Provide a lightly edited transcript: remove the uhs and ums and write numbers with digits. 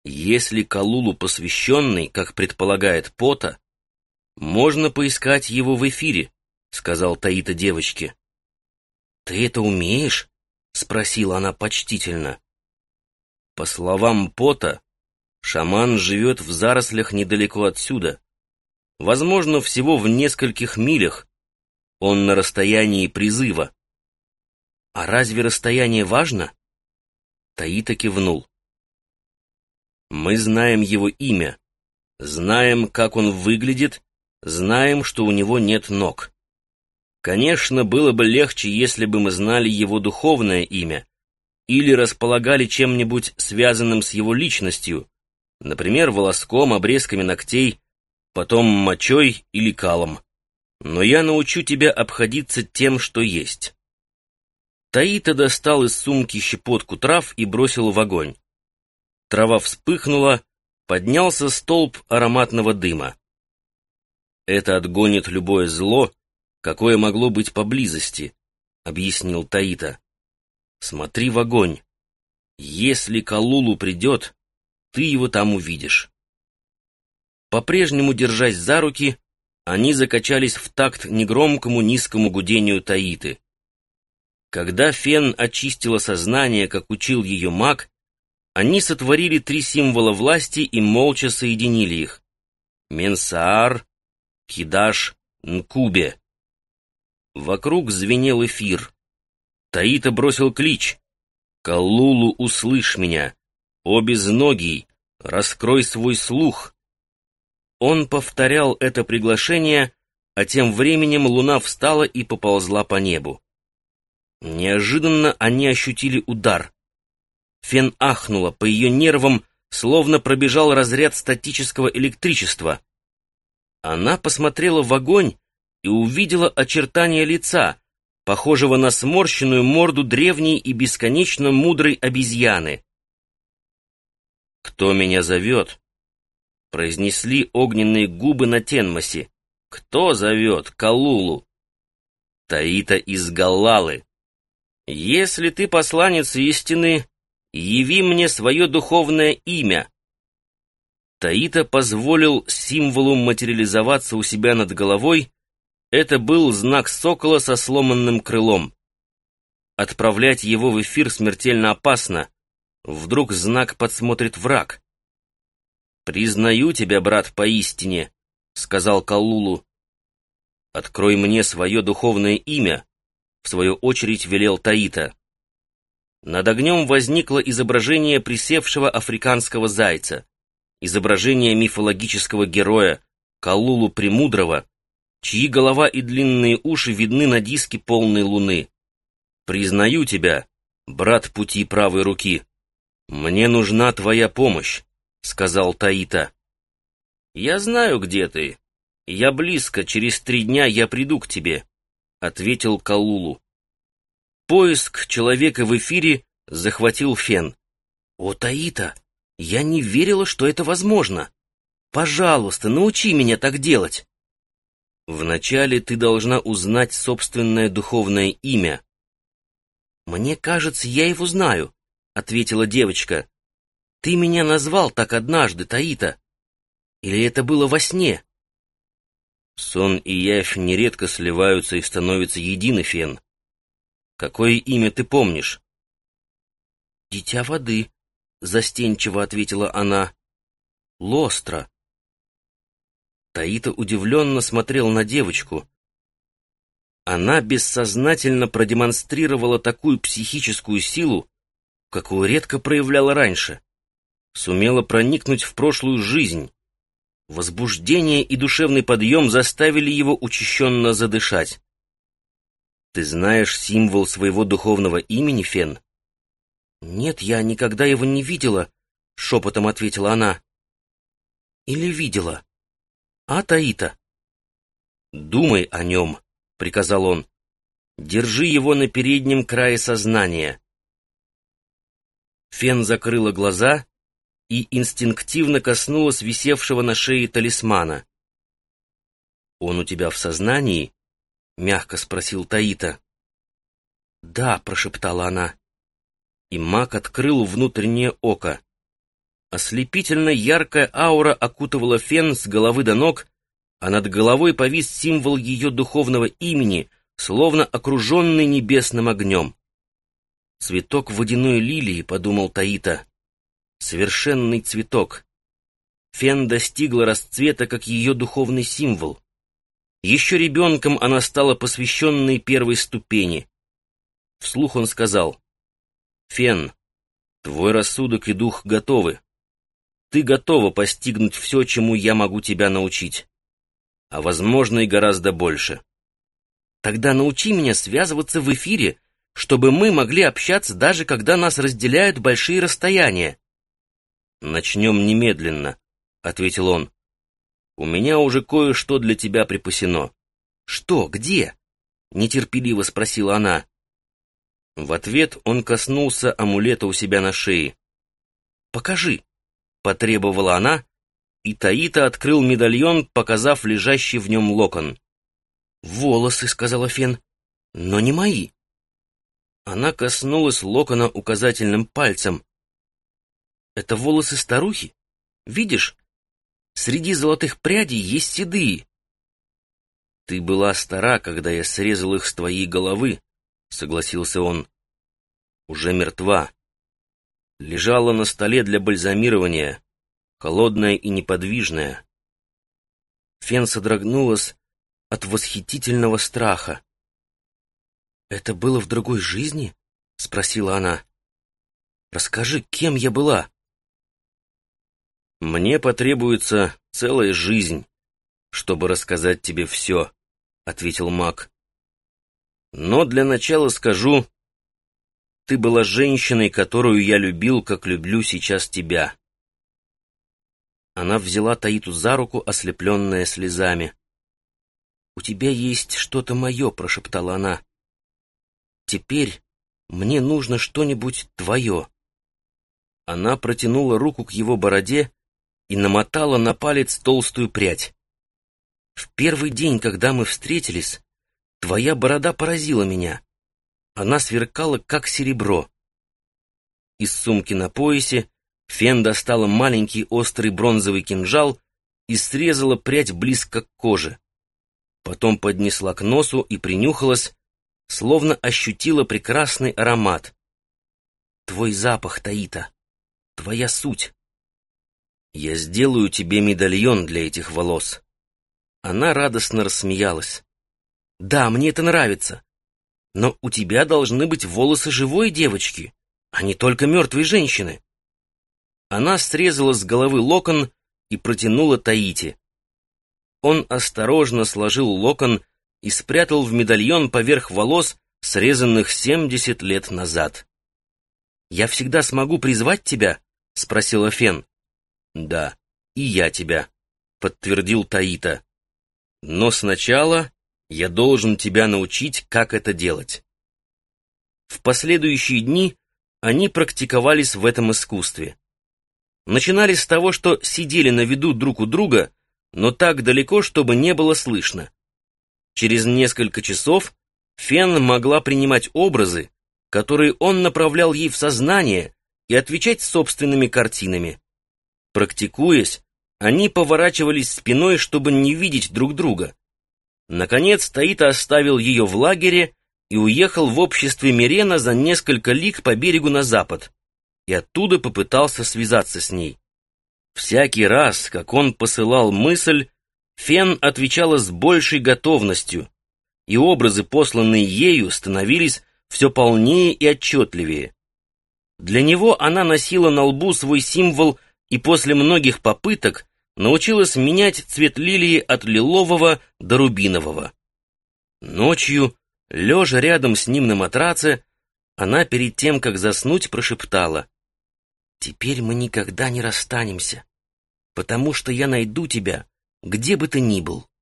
Если Калулу посвященный, как предполагает Пота, можно поискать его в эфире, сказал Таита девочке. Ты это умеешь? Спросила она почтительно. По словам Пота, шаман живет в зарослях недалеко отсюда. Возможно, всего в нескольких милях. Он на расстоянии призыва. А разве расстояние важно? Таита кивнул. Мы знаем его имя, знаем, как он выглядит, знаем, что у него нет ног. Конечно, было бы легче, если бы мы знали его духовное имя или располагали чем-нибудь связанным с его личностью, например, волоском, обрезками ногтей, потом мочой или калом. Но я научу тебя обходиться тем, что есть. Таита достал из сумки щепотку трав и бросил в огонь. Трава вспыхнула, поднялся столб ароматного дыма. «Это отгонит любое зло, какое могло быть поблизости», — объяснил Таита. «Смотри в огонь. Если Калулу придет, ты его там увидишь». По-прежнему держась за руки, они закачались в такт негромкому низкому гудению Таиты. Когда Фен очистила сознание, как учил ее маг, они сотворили 3 символа власти и молча соединили их. Менсаар, Кидаш, Нкубе. Вокруг звенел эфир. Таита бросил клич. «Калулу, услышь меня! О безногий, раскрой свой слух!» Он повторял это приглашение, а тем временем луна встала и поползла по небу. Неожиданно они ощутили удар. Фен ахнула, по ее нервам словно пробежал разряд статического электричества. Она посмотрела в огонь и увидела очертания лица, похожего на сморщенную морду древней и бесконечно мудрой обезьяны. «Кто меня зовет?» — произнесли огненные губы на Тенмосе. «Кто зовет Калулу?» «Таита из Галлалы. Если ты посланец истины, яви мне свое духовное имя». Таита позволил символу материализоваться у себя над головой. Это был знак сокола со сломанным крылом. Отправлять его в эфир смертельно опасно. Вдруг знак подсмотрит враг. «Признаю тебя, брат, поистине», — сказал Калулу. «Открой мне свое духовное имя», — в свою очередь велел Таита. Над огнем возникло изображение присевшего африканского зайца, изображение мифологического героя Калулу Премудрого, чьи голова и длинные уши видны на диске полной луны. «Признаю тебя, брат пути правой руки. Мне нужна твоя помощь», — сказал Таита. «Я знаю, где ты. Я близко, через 3 дня я приду к тебе», — ответил Калулу. Поиск человека в эфире захватил Фен. «О, Таита, я не верила, что это возможно. Пожалуйста, научи меня так делать». «Вначале ты должна узнать собственное духовное имя». «Мне кажется, я его знаю», — ответила девочка. «Ты меня назвал так однажды, Таита. Или это было во сне?» «Сон и явь нередко сливаются и становятся едины, Фен. Какое имя ты помнишь?» «Дитя воды», — застенчиво ответила она. «Лостра». Таита удивленно смотрел на девочку. Она бессознательно продемонстрировала такую психическую силу, какую редко проявляла раньше. Сумела проникнуть в прошлую жизнь. Возбуждение и душевный подъем заставили его учащенно задышать. «Ты знаешь символ своего духовного имени, Фен?» «Нет, я никогда его не видела», — шепотом ответила она. «Или видела? А, Таита?» «Думай о нем», — приказал он. «Держи его на переднем крае сознания». Фен закрыла глаза и инстинктивно коснулась висевшего на шее талисмана. «Он у тебя в сознании?» — мягко спросил Таита. «Да», — прошептала она. И маг открыл внутреннее око. Ослепительно яркая аура окутывала Фен с головы до ног, а над головой повис символ ее духовного имени, словно окруженный небесным огнем. «Цветок водяной лилии», — подумал Таита. «Совершенный цветок». Фен достигла расцвета как ее духовный символ. Еще ребенком она стала посвященной первой ступени. Вслух он сказал: «Фен, твой рассудок и дух готовы. Ты готова постигнуть все, чему я могу тебя научить, а возможно и гораздо больше. Тогда научи меня связываться в эфире, чтобы мы могли общаться, даже когда нас разделяют большие расстояния». «Начнем немедленно», — ответил он. «У меня уже кое-что для тебя припасено». «Что? Где?» — нетерпеливо спросила она. В ответ он коснулся амулета у себя на шее. «Покажи», — потребовала она, и Таита открыл медальон, показав лежащий в нем локон. «Волосы», — сказала Фен, — «но не мои». Она коснулась локона указательным пальцем. «Это волосы старухи? Видишь? Среди золотых прядей есть седые». «Ты была стара, когда я срезал их с твоей головы», — согласился он. «Уже мертва. Лежала на столе для бальзамирования, холодная и неподвижная». Фен содрогнулась от восхитительного страха. «Это было в другой жизни?» — спросила она. «Расскажи, кем я была?» «Мне потребуется целая жизнь, чтобы рассказать тебе все», — ответил маг. «Но для начала скажу, ты была женщиной, которую я любил, как люблю сейчас тебя». Она взяла Таиту за руку, ослепленная слезами. «У тебя есть что-то мое», — прошептала она. «Теперь мне нужно что-нибудь твое». Она протянула руку к его бороде и намотала на палец толстую прядь. «В первый день, когда мы встретились, твоя борода поразила меня. Она сверкала, как серебро». Из сумки на поясе Фен достала маленький острый бронзовый кинжал и срезала прядь близко к коже. Потом поднесла к носу и принюхалась, словно ощутила прекрасный аромат. «Твой запах, Таита, твоя суть. Я сделаю тебе медальон для этих волос». Она радостно рассмеялась. «Да, мне это нравится. Но у тебя должны быть волосы живой девочки, а не только мертвой женщины». Она срезала с головы локон и протянула Таите. Он осторожно сложил локон и спрятал в медальон поверх волос, срезанных 70 лет назад. «Я всегда смогу призвать тебя?» — спросила Фен. «Да, и я тебя», — подтвердил Таита. «Но сначала я должен тебя научить, как это делать». В последующие дни они практиковались в этом искусстве. Начинали с того, что сидели на виду друг у друга, но так далеко, чтобы не было слышно. Через несколько часов Фен могла принимать образы, которые он направлял ей в сознание, и отвечать собственными картинами. Практикуясь, они поворачивались спиной, чтобы не видеть друг друга. Наконец Таита оставил ее в лагере и уехал в обществе Мирена за несколько лиг по берегу на запад, и оттуда попытался связаться с ней. Всякий раз, как он посылал мысль, Фен отвечала с большей готовностью, и образы, посланные ею, становились все полнее и отчетливее. Для него она носила на лбу свой символ и после многих попыток научилась менять цвет лилии от лилового до рубинового. Ночью, лежа рядом с ним на матраце, она перед тем, как заснуть, прошептала: «Теперь мы никогда не расстанемся, потому что я найду тебя, где бы ты ни был».